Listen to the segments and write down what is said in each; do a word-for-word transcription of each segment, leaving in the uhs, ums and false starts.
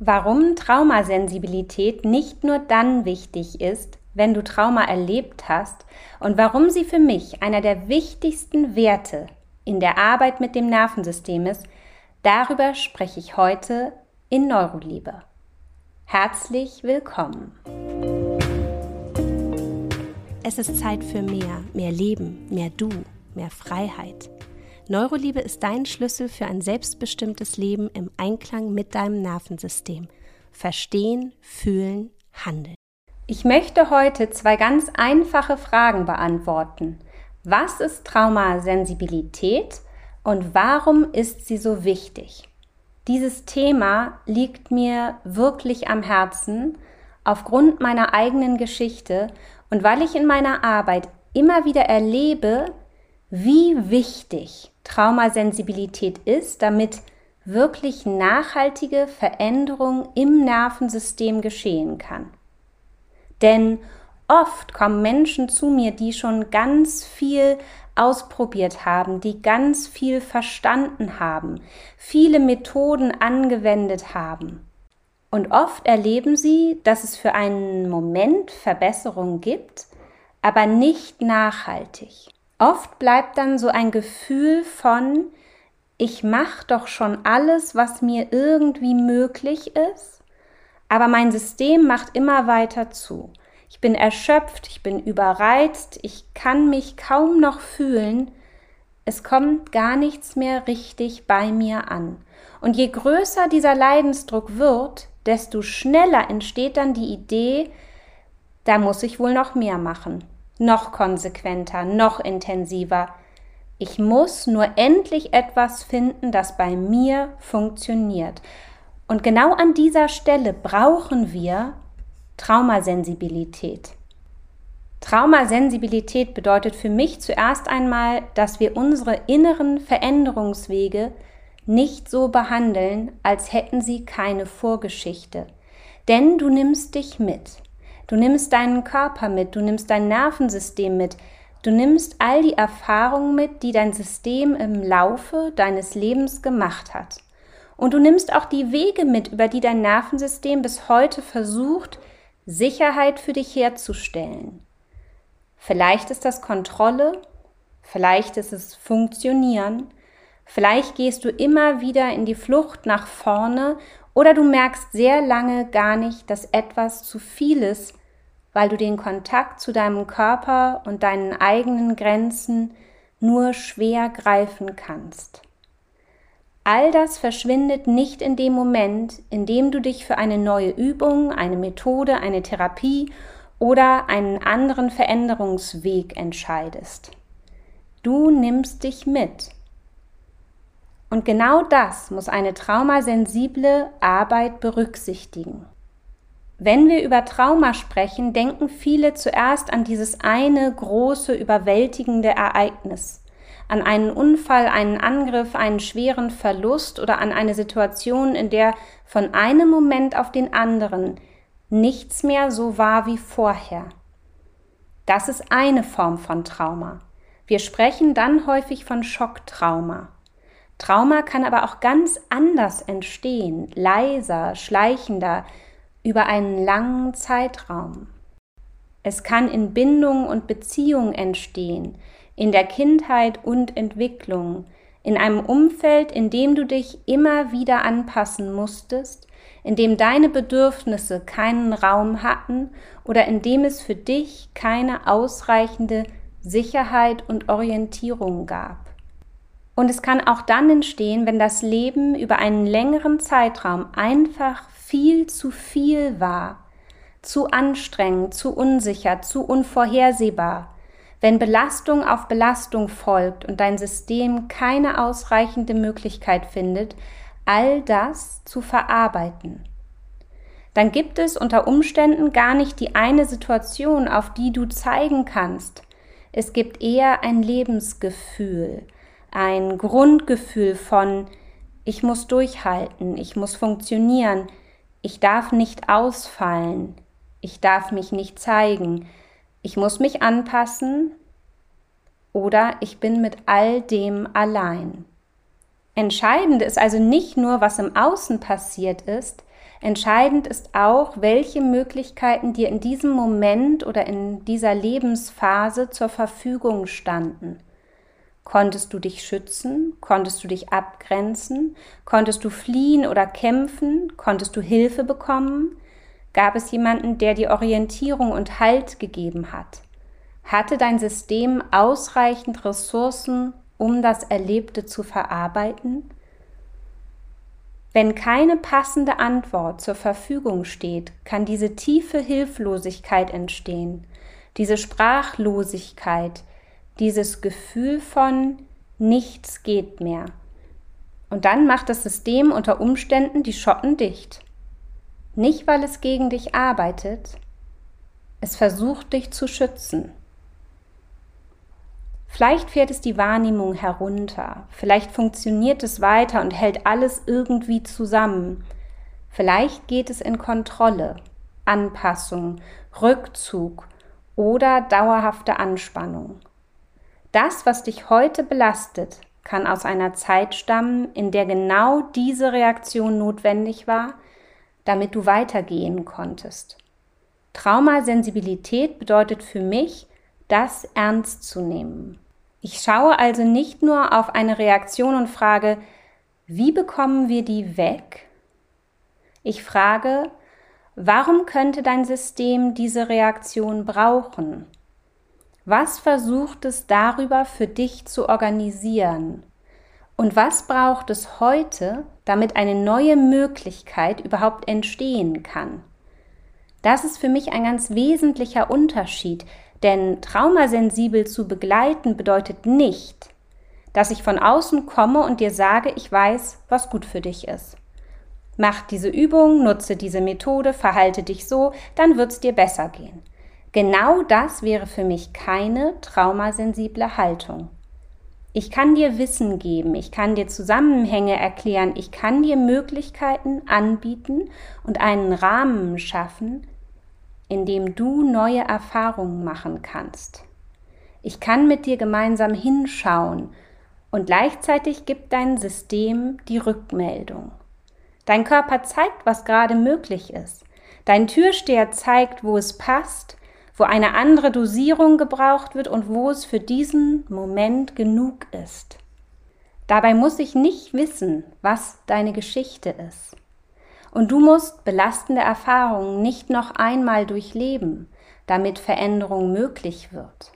Warum Traumasensibilität nicht nur dann wichtig ist, wenn du Trauma erlebt hast, und warum sie für mich einer der wichtigsten Werte in der Arbeit mit dem Nervensystem ist, darüber spreche ich heute in Neuroliebe. Herzlich willkommen! Es ist Zeit für mehr, mehr Leben, mehr Du, mehr Freiheit. Neuroliebe ist dein Schlüssel für ein selbstbestimmtes Leben im Einklang mit deinem Nervensystem. Verstehen, fühlen, handeln. Ich möchte heute zwei ganz einfache Fragen beantworten. Was ist Traumasensibilität und warum ist sie so wichtig? Dieses Thema liegt mir wirklich am Herzen aufgrund meiner eigenen Geschichte und weil ich in meiner Arbeit immer wieder erlebe, wie wichtig Traumasensibilität ist, damit wirklich nachhaltige Veränderung im Nervensystem geschehen kann. Denn oft kommen Menschen zu mir, die schon ganz viel ausprobiert haben, die ganz viel verstanden haben, viele Methoden angewendet haben. Und oft erleben sie, dass es für einen Moment Verbesserung gibt, aber nicht nachhaltig. Oft bleibt dann so ein Gefühl von, ich mache doch schon alles, was mir irgendwie möglich ist, aber mein System macht immer weiter zu. Ich bin erschöpft, ich bin überreizt, ich kann mich kaum noch fühlen. Es kommt gar nichts mehr richtig bei mir an. Und je größer dieser Leidensdruck wird, desto schneller entsteht dann die Idee, da muss ich wohl noch mehr machen. Noch konsequenter, noch intensiver. Ich muss nur endlich etwas finden, das bei mir funktioniert. Und genau an dieser Stelle brauchen wir Traumasensibilität. Traumasensibilität bedeutet für mich zuerst einmal, dass wir unsere inneren Veränderungswege nicht so behandeln, als hätten sie keine Vorgeschichte. Denn du nimmst dich mit. Du nimmst deinen Körper mit, du nimmst dein Nervensystem mit, du nimmst all die Erfahrungen mit, die dein System im Laufe deines Lebens gemacht hat. Und du nimmst auch die Wege mit, über die dein Nervensystem bis heute versucht, Sicherheit für dich herzustellen. Vielleicht ist das Kontrolle, vielleicht ist es Funktionieren, vielleicht gehst du immer wieder in die Flucht nach vorne oder du merkst sehr lange gar nicht, dass etwas zu viel ist, weil du den Kontakt zu deinem Körper und deinen eigenen Grenzen nur schwer greifen kannst. All das verschwindet nicht in dem Moment, in dem du dich für eine neue Übung, eine Methode, eine Therapie oder einen anderen Veränderungsweg entscheidest. Du nimmst dich mit. Und genau das muss eine traumasensible Arbeit berücksichtigen. Wenn wir über Trauma sprechen, denken viele zuerst an dieses eine große, überwältigende Ereignis, an einen Unfall, einen Angriff, einen schweren Verlust oder an eine Situation, in der von einem Moment auf den anderen nichts mehr so war wie vorher. Das ist eine Form von Trauma. Wir sprechen dann häufig von Schocktrauma. Trauma kann aber auch ganz anders entstehen, leiser, schleichender, über einen langen Zeitraum. Es kann in Bindung und Beziehung entstehen, in der Kindheit und Entwicklung, in einem Umfeld, in dem du dich immer wieder anpassen musstest, in dem deine Bedürfnisse keinen Raum hatten oder in dem es für dich keine ausreichende Sicherheit und Orientierung gab. Und es kann auch dann entstehen, wenn das Leben über einen längeren Zeitraum einfach viel zu viel war, zu anstrengend, zu unsicher, zu unvorhersehbar, wenn Belastung auf Belastung folgt und dein System keine ausreichende Möglichkeit findet, all das zu verarbeiten. Dann gibt es unter Umständen gar nicht die eine Situation, auf die du zeigen kannst. Es gibt eher ein Lebensgefühl, ein Grundgefühl von, ich muss durchhalten, ich muss funktionieren, ich darf nicht ausfallen, ich darf mich nicht zeigen, ich muss mich anpassen oder ich bin mit all dem allein. Entscheidend ist also nicht nur, was im Außen passiert ist, entscheidend ist auch, welche Möglichkeiten dir in diesem Moment oder in dieser Lebensphase zur Verfügung standen. Konntest du dich schützen? Konntest du dich abgrenzen? Konntest du fliehen oder kämpfen? Konntest du Hilfe bekommen? Gab es jemanden, der dir Orientierung und Halt gegeben hat? Hatte dein System ausreichend Ressourcen, um das Erlebte zu verarbeiten? Wenn keine passende Antwort zur Verfügung steht, kann diese tiefe Hilflosigkeit entstehen, diese Sprachlosigkeit, dieses Gefühl von nichts geht mehr. Und dann macht das System unter Umständen die Schotten dicht. Nicht, weil es gegen dich arbeitet, es versucht dich zu schützen. Vielleicht fährt es die Wahrnehmung herunter, vielleicht funktioniert es weiter und hält alles irgendwie zusammen. Vielleicht geht es in Kontrolle, Anpassung, Rückzug oder dauerhafte Anspannung. Das, was dich heute belastet, kann aus einer Zeit stammen, in der genau diese Reaktion notwendig war, damit du weitergehen konntest. Traumasensibilität bedeutet für mich, das ernst zu nehmen. Ich schaue also nicht nur auf eine Reaktion und frage, wie bekommen wir die weg? Ich frage, warum könnte dein System diese Reaktion brauchen? Was versucht es darüber für dich zu organisieren? Und was braucht es heute, damit eine neue Möglichkeit überhaupt entstehen kann? Das ist für mich ein ganz wesentlicher Unterschied, denn traumasensibel zu begleiten bedeutet nicht, dass ich von außen komme und dir sage, ich weiß, was gut für dich ist. Mach diese Übung, nutze diese Methode, verhalte dich so, dann wird es dir besser gehen. Genau das wäre für mich keine traumasensible Haltung. Ich kann dir Wissen geben, ich kann dir Zusammenhänge erklären, ich kann dir Möglichkeiten anbieten und einen Rahmen schaffen, in dem du neue Erfahrungen machen kannst. Ich kann mit dir gemeinsam hinschauen und gleichzeitig gibt dein System die Rückmeldung. Dein Körper zeigt, was gerade möglich ist. Dein Türsteher zeigt, wo es passt, wo eine andere Dosierung gebraucht wird und wo es für diesen Moment genug ist. Dabei muss ich nicht wissen, was deine Geschichte ist. Und du musst belastende Erfahrungen nicht noch einmal durchleben, damit Veränderung möglich wird.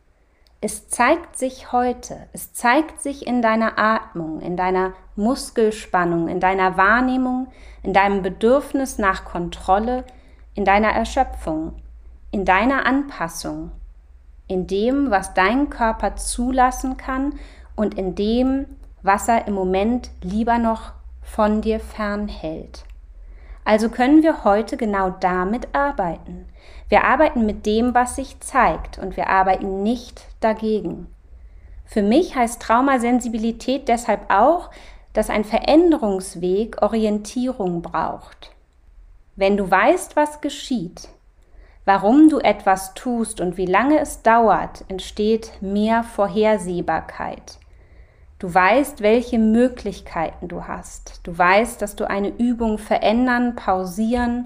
Es zeigt sich heute, es zeigt sich in deiner Atmung, in deiner Muskelspannung, in deiner Wahrnehmung, in deinem Bedürfnis nach Kontrolle, in deiner Erschöpfung, in deiner Anpassung, in dem, was dein Körper zulassen kann und in dem, was er im Moment lieber noch von dir fernhält. Also können wir heute genau damit arbeiten. Wir arbeiten mit dem, was sich zeigt und wir arbeiten nicht dagegen. Für mich heißt Traumasensibilität deshalb auch, dass ein Veränderungsweg Orientierung braucht. Wenn du weißt, was geschieht, warum du etwas tust und wie lange es dauert, entsteht mehr Vorhersehbarkeit. Du weißt, welche Möglichkeiten du hast. Du weißt, dass du eine Übung verändern, pausieren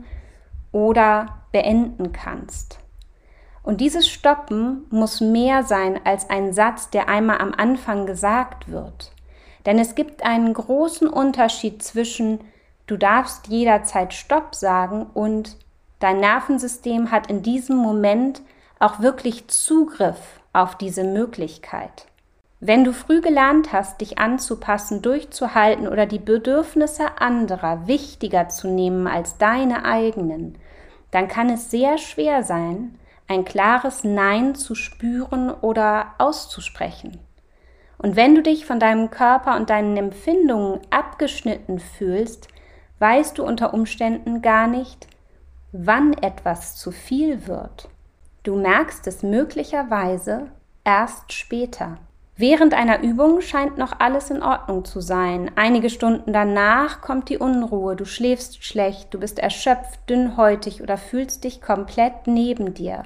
oder beenden kannst. Und dieses Stoppen muss mehr sein als ein Satz, der einmal am Anfang gesagt wird. Denn es gibt einen großen Unterschied zwischen du darfst jederzeit Stopp sagen und dein Nervensystem hat in diesem Moment auch wirklich Zugriff auf diese Möglichkeit. Wenn du früh gelernt hast, dich anzupassen, durchzuhalten oder die Bedürfnisse anderer wichtiger zu nehmen als deine eigenen, dann kann es sehr schwer sein, ein klares Nein zu spüren oder auszusprechen. Und wenn du dich von deinem Körper und deinen Empfindungen abgeschnitten fühlst, weißt du unter Umständen gar nicht, wann etwas zu viel wird. Du merkst es möglicherweise erst später. Während einer Übung scheint noch alles in Ordnung zu sein. Einige Stunden danach kommt die Unruhe, du schläfst schlecht, du bist erschöpft, dünnhäutig oder fühlst dich komplett neben dir.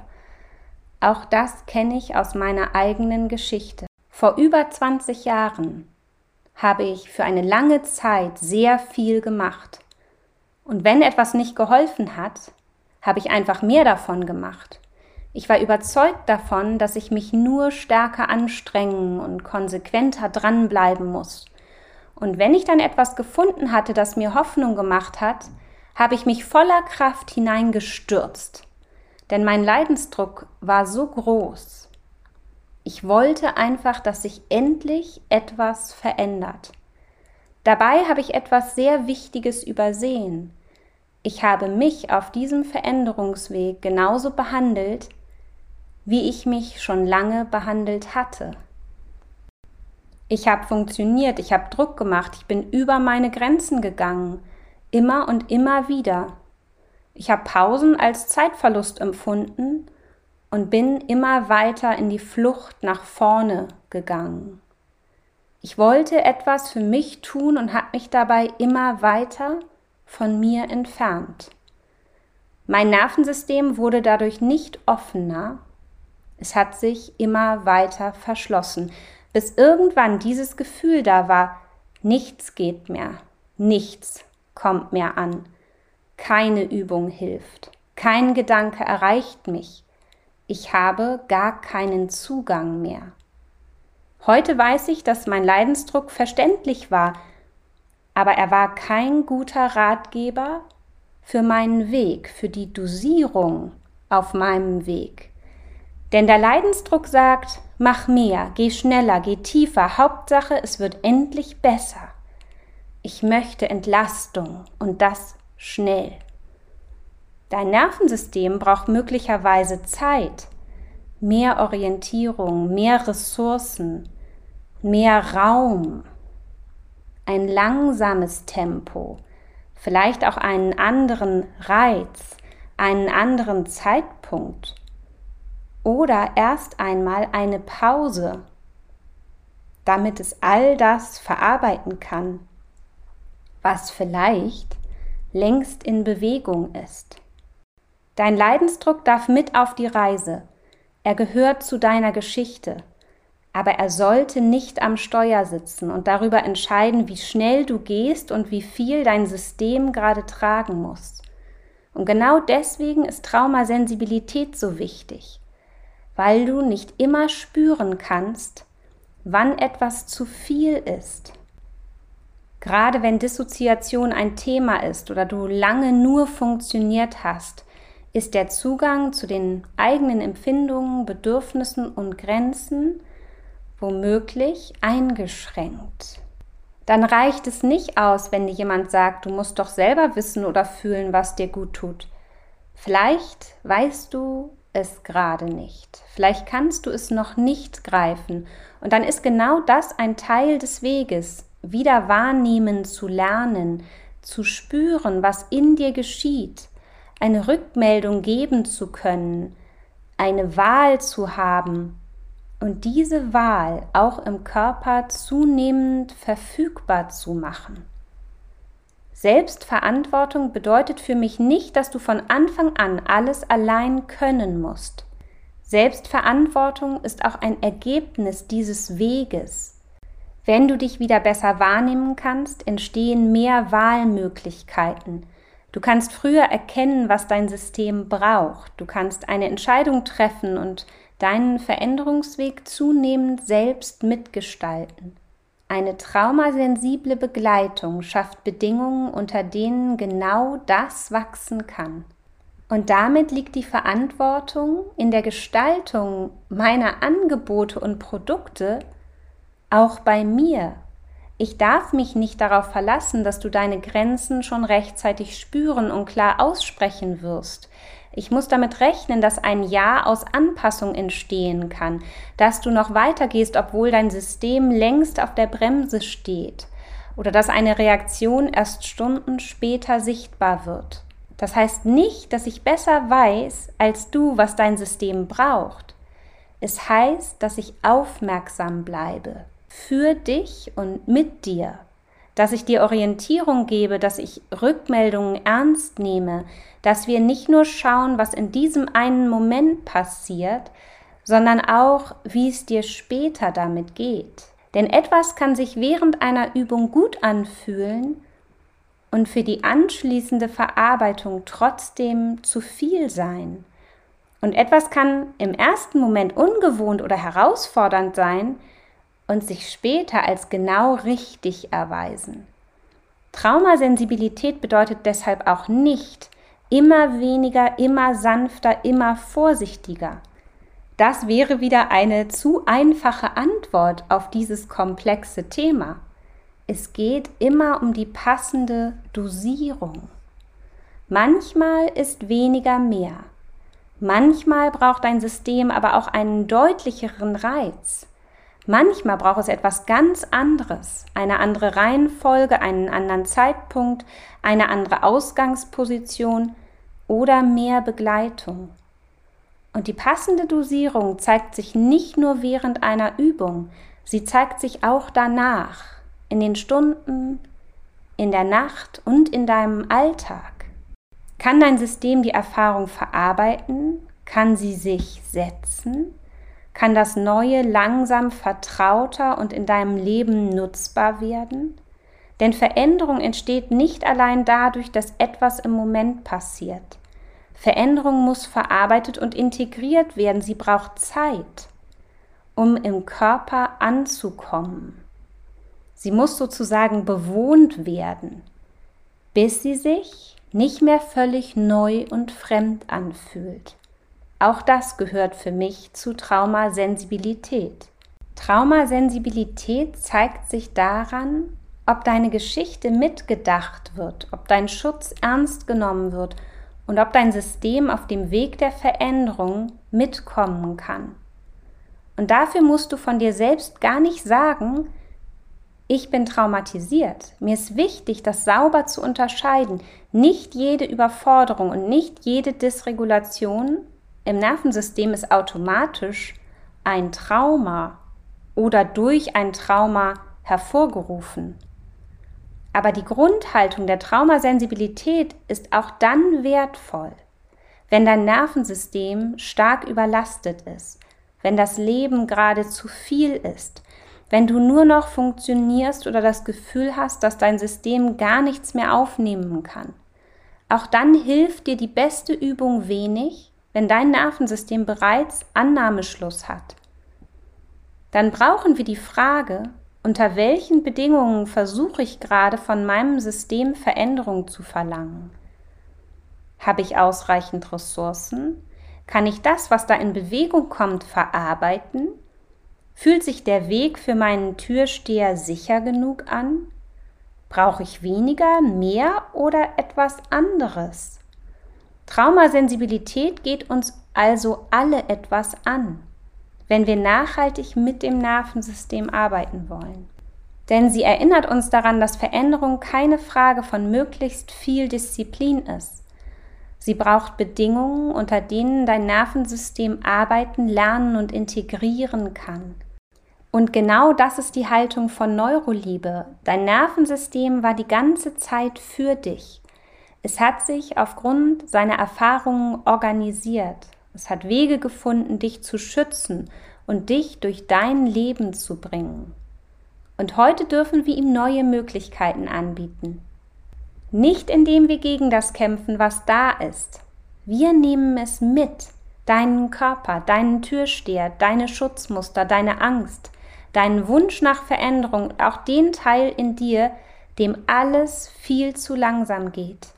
Auch das kenne ich aus meiner eigenen Geschichte. Vor über zwanzig Jahren habe ich für eine lange Zeit sehr viel gemacht. Und wenn etwas nicht geholfen hat, habe ich einfach mehr davon gemacht. Ich war überzeugt davon, dass ich mich nur stärker anstrengen und konsequenter dranbleiben muss. Und wenn ich dann etwas gefunden hatte, das mir Hoffnung gemacht hat, habe ich mich voller Kraft hineingestürzt. Denn mein Leidensdruck war so groß. Ich wollte einfach, dass sich endlich etwas verändert. Dabei habe ich etwas sehr Wichtiges übersehen. Ich habe mich auf diesem Veränderungsweg genauso behandelt, wie ich mich schon lange behandelt hatte. Ich habe funktioniert, ich habe Druck gemacht, ich bin über meine Grenzen gegangen, immer und immer wieder. Ich habe Pausen als Zeitverlust empfunden und bin immer weiter in die Flucht nach vorne gegangen. Ich wollte etwas für mich tun und habe mich dabei immer weiter von mir entfernt. Mein Nervensystem wurde dadurch nicht offener, es hat sich immer weiter verschlossen, bis irgendwann dieses Gefühl da war, nichts geht mehr, nichts kommt mehr an, keine Übung hilft, kein Gedanke erreicht mich. Ich habe gar keinen Zugang mehr. Heute weiß ich, dass mein Leidensdruck verständlich war, aber er war kein guter Ratgeber für meinen Weg, für die Dosierung auf meinem Weg. Denn der Leidensdruck sagt, mach mehr, geh schneller, geh tiefer, Hauptsache, es wird endlich besser. Ich möchte Entlastung und das schnell. Dein Nervensystem braucht möglicherweise Zeit, mehr Orientierung, mehr Ressourcen, mehr Raum, ein langsames Tempo, vielleicht auch einen anderen Reiz, einen anderen Zeitpunkt oder erst einmal eine Pause, damit es all das verarbeiten kann, was vielleicht längst in Bewegung ist. Dein Leidensdruck darf mit auf die Reise. Er gehört zu deiner Geschichte. Aber er sollte nicht am Steuer sitzen und darüber entscheiden, wie schnell du gehst und wie viel dein System gerade tragen muss. Und genau deswegen ist Traumasensibilität so wichtig, weil du nicht immer spüren kannst, wann etwas zu viel ist. Gerade wenn Dissoziation ein Thema ist oder du lange nur funktioniert hast, ist der Zugang zu den eigenen Empfindungen, Bedürfnissen und Grenzen womöglich eingeschränkt. Dann reicht es nicht aus, wenn dir jemand sagt, du musst doch selber wissen oder fühlen, was dir gut tut. Vielleicht weißt du es gerade nicht. Vielleicht kannst du es noch nicht greifen. Und dann ist genau das ein Teil des Weges, wieder wahrnehmen zu lernen, zu spüren, was in dir geschieht, eine Rückmeldung geben zu können, eine Wahl zu haben und diese Wahl auch im Körper zunehmend verfügbar zu machen. Selbstverantwortung bedeutet für mich nicht, dass du von Anfang an alles allein können musst. Selbstverantwortung ist auch ein Ergebnis dieses Weges. Wenn du dich wieder besser wahrnehmen kannst, entstehen mehr Wahlmöglichkeiten. Du kannst früher erkennen, was dein System braucht. Du kannst eine Entscheidung treffen und deinen Veränderungsweg zunehmend selbst mitgestalten. Eine traumasensible Begleitung schafft Bedingungen, unter denen genau das wachsen kann. Und damit liegt die Verantwortung in der Gestaltung meiner Angebote und Produkte auch bei mir. Ich darf mich nicht darauf verlassen, dass du deine Grenzen schon rechtzeitig spüren und klar aussprechen wirst. Ich muss damit rechnen, dass ein Ja aus Anpassung entstehen kann, dass du noch weitergehst, obwohl dein System längst auf der Bremse steht oder dass eine Reaktion erst Stunden später sichtbar wird. Das heißt nicht, dass ich besser weiß als du, was dein System braucht. Es heißt, dass ich aufmerksam bleibe für dich und mit dir, dass ich dir Orientierung gebe, dass ich Rückmeldungen ernst nehme, dass wir nicht nur schauen, was in diesem einen Moment passiert, sondern auch, wie es dir später damit geht. Denn etwas kann sich während einer Übung gut anfühlen und für die anschließende Verarbeitung trotzdem zu viel sein. Und etwas kann im ersten Moment ungewohnt oder herausfordernd sein und sich später als genau richtig erweisen. Traumasensibilität bedeutet deshalb auch nicht immer weniger, immer sanfter, immer vorsichtiger. Das wäre wieder eine zu einfache Antwort auf dieses komplexe Thema. Es geht immer um die passende Dosierung. Manchmal ist weniger mehr. Manchmal braucht dein System aber auch einen deutlicheren Reiz. Manchmal braucht es etwas ganz anderes, eine andere Reihenfolge, einen anderen Zeitpunkt, eine andere Ausgangsposition oder mehr Begleitung. Und die passende Dosierung zeigt sich nicht nur während einer Übung, sie zeigt sich auch danach, in den Stunden, in der Nacht und in deinem Alltag. Kann dein System die Erfahrung verarbeiten? Kann sie sich setzen? Kann das Neue langsam vertrauter und in deinem Leben nutzbar werden? Denn Veränderung entsteht nicht allein dadurch, dass etwas im Moment passiert. Veränderung muss verarbeitet und integriert werden. Sie braucht Zeit, um im Körper anzukommen. Sie muss sozusagen bewohnt werden, bis sie sich nicht mehr völlig neu und fremd anfühlt. Auch das gehört für mich zu Traumasensibilität. Traumasensibilität zeigt sich daran, ob deine Geschichte mitgedacht wird, ob dein Schutz ernst genommen wird und ob dein System auf dem Weg der Veränderung mitkommen kann. Und dafür musst du von dir selbst gar nicht sagen, ich bin traumatisiert. Mir ist wichtig, das sauber zu unterscheiden. Nicht jede Überforderung und nicht jede Dysregulation im Nervensystem ist automatisch ein Trauma oder durch ein Trauma hervorgerufen. Aber die Grundhaltung der Traumasensibilität ist auch dann wertvoll, wenn dein Nervensystem stark überlastet ist, wenn das Leben gerade zu viel ist, wenn du nur noch funktionierst oder das Gefühl hast, dass dein System gar nichts mehr aufnehmen kann. Auch dann hilft dir die beste Übung wenig, wenn dein Nervensystem bereits Annahmeschluss hat. Dann brauchen wir die Frage, unter welchen Bedingungen versuche ich gerade von meinem System Veränderung zu verlangen? Habe ich ausreichend Ressourcen? Kann ich das, was da in Bewegung kommt, verarbeiten? Fühlt sich der Weg für meinen Türsteher sicher genug an? Brauche ich weniger, mehr oder etwas anderes? Traumasensibilität geht uns also alle etwas an, wenn wir nachhaltig mit dem Nervensystem arbeiten wollen. Denn sie erinnert uns daran, dass Veränderung keine Frage von möglichst viel Disziplin ist. Sie braucht Bedingungen, unter denen dein Nervensystem arbeiten, lernen und integrieren kann. Und genau das ist die Haltung von Neuroliebe. Dein Nervensystem war die ganze Zeit für dich. Es hat sich aufgrund seiner Erfahrungen organisiert. Es hat Wege gefunden, dich zu schützen und dich durch dein Leben zu bringen. Und heute dürfen wir ihm neue Möglichkeiten anbieten. Nicht indem wir gegen das kämpfen, was da ist. Wir nehmen es mit, deinen Körper, deinen Türsteher, deine Schutzmuster, deine Angst, deinen Wunsch nach Veränderung und auch den Teil in dir, dem alles viel zu langsam geht.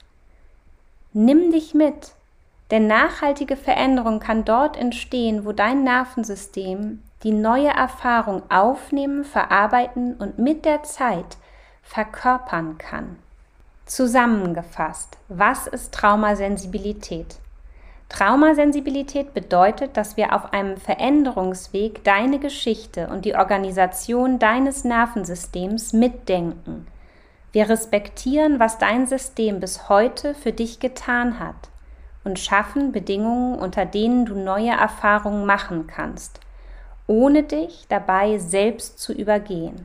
Nimm dich mit, denn nachhaltige Veränderung kann dort entstehen, wo dein Nervensystem die neue Erfahrung aufnehmen, verarbeiten und mit der Zeit verkörpern kann. Zusammengefasst, was ist Traumasensibilität? Traumasensibilität bedeutet, dass wir auf einem Veränderungsweg deine Geschichte und die Organisation deines Nervensystems mitdenken. Wir respektieren, was dein System bis heute für dich getan hat und schaffen Bedingungen, unter denen du neue Erfahrungen machen kannst, ohne dich dabei selbst zu übergehen.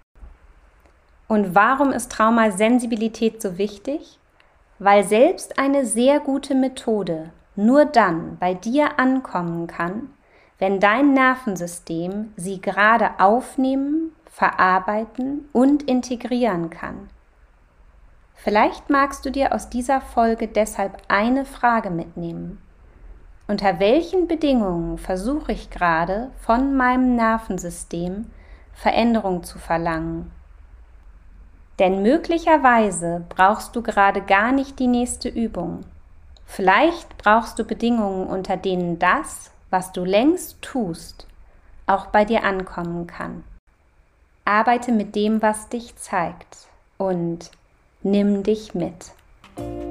Und warum ist Traumasensibilität so wichtig? Weil selbst eine sehr gute Methode nur dann bei dir ankommen kann, wenn dein Nervensystem sie gerade aufnehmen, verarbeiten und integrieren kann. Vielleicht magst du dir aus dieser Folge deshalb eine Frage mitnehmen. Unter welchen Bedingungen versuche ich gerade von meinem Nervensystem Veränderung zu verlangen? Denn möglicherweise brauchst du gerade gar nicht die nächste Übung. Vielleicht brauchst du Bedingungen, unter denen das, was du längst tust, auch bei dir ankommen kann. Arbeite mit dem, was dich zeigt, und nimm dich mit.